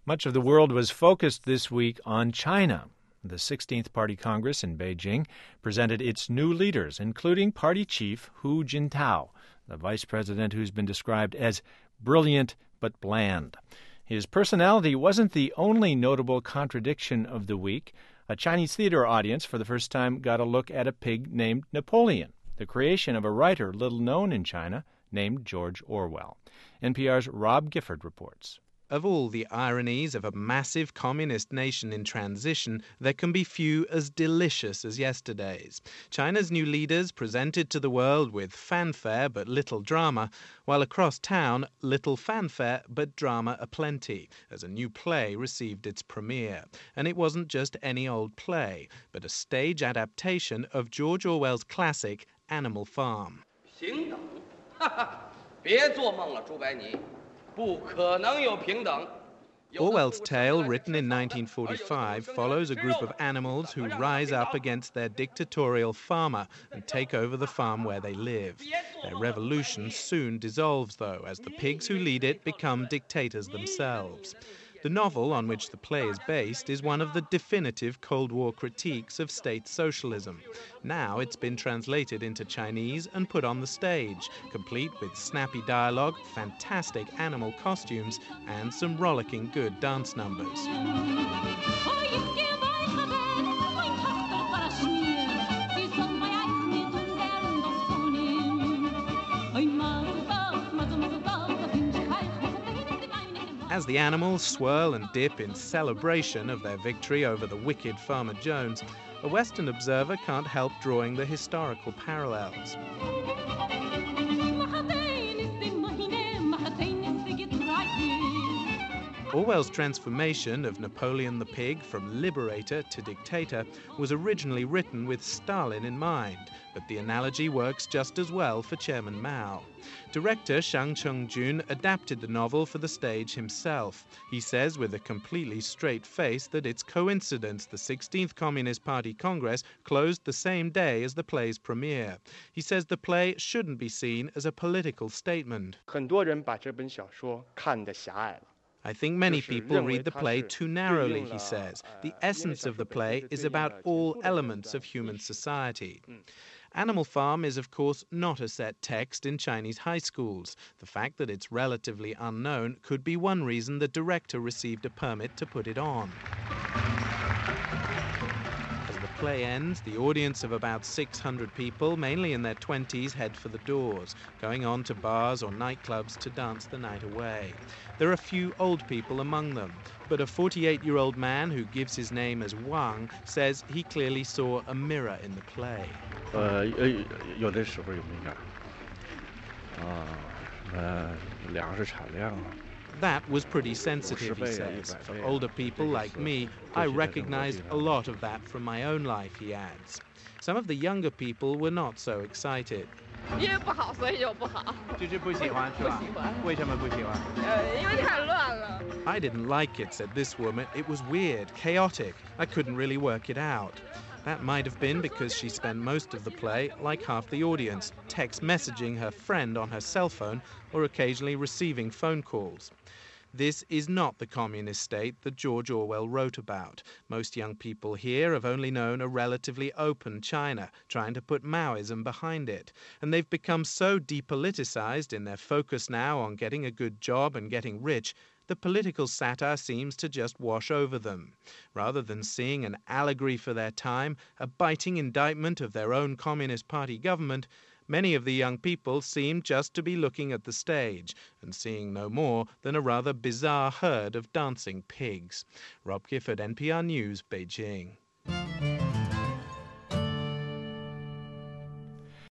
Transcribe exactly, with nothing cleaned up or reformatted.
Much of the world was focused this week on China. The sixteenth Party Congress in Beijing presented its new leaders, including party chief Hu Jintao, the vice president who's been described as brilliant but bland. His personality wasn't the only notable contradiction of the week. A Chinese theater audience for the first time got a look at a pig named Napoleon, the creation of a writer little known in China named George Orwell. N P R's Rob Gifford reports. Of all the ironies of a massive communist nation in transition, there can be few as delicious as yesterday's. China's new leaders presented to the world with fanfare but little drama, while across town, little fanfare but drama aplenty, as a new play received its premiere. And it wasn't just any old play, but a stage adaptation of George Orwell's classic Animal Farm. 平等，哈哈，别做梦了，朱白泥。 Orwell's tale, written in nineteen forty-five, follows a group of animals who rise up against their dictatorial farmer and take over the farm where they live. Their revolution soon dissolves, though, as the pigs who lead it become dictators themselves. The novel on which the play is based is one of the definitive Cold War critiques of state socialism. Now it's been translated into Chinese and put on the stage, complete with snappy dialogue, fantastic animal costumes, and some rollicking good dance numbers. As the animals swirl and dip in celebration of their victory over the wicked Farmer Jones, a Western observer can't help drawing the historical parallels. Orwell's transformation of Napoleon the pig from liberator to dictator was originally written with Stalin in mind, but the analogy works just as well for Chairman Mao. Director Shang Cheng-jun adapted the novel for the stage himself. He says with a completely straight face that it's coincidence the sixteenth Communist Party Congress closed the same day as the play's premiere. He says the play shouldn't be seen as a political statement. 很多人把这本小说看得狭隘了。 I think many people read the play too narrowly, he says. The essence of the play is about all elements of human society. Animal Farm is, of course, not a set text in Chinese high schools. The fact that it's relatively unknown could be one reason the director received a permit to put it on. As the play ends, the audience of about six hundred people, mainly in their twenties, head for the doors, going on to bars or nightclubs to dance the night away. There are a few old people among them, but a forty-eight-year-old man who gives his name as Wang says he clearly saw a mirror in the play. 呃，有的时候有敏感，啊，呃，粮食产量。 That was pretty sensitive, he says. For older people like me, I recognized a lot of that from my own life, he adds. Some of the younger people were not so excited. 因为不好，所以就不好。 就是不喜欢，是吧？不喜欢。为什么不喜欢？ 呃，因为太乱了。 I didn't like it, said this woman. It was weird, chaotic. I couldn't really work it out. That might have been because she spent most of the play, like half the audience, text messaging her friend on her cell phone or occasionally receiving phone calls. This is not the communist state that George Orwell wrote about. Most young people here have only known a relatively open China, trying to put Maoism behind it. And they've become so depoliticized in their focus now on getting a good job and getting rich, the political satire seems to just wash over them. Rather than seeing an allegory for their time, a biting indictment of their own Communist Party government, many of the young people seem just to be looking at the stage and seeing no more than a rather bizarre herd of dancing pigs. Rob Gifford, N P R News, Beijing.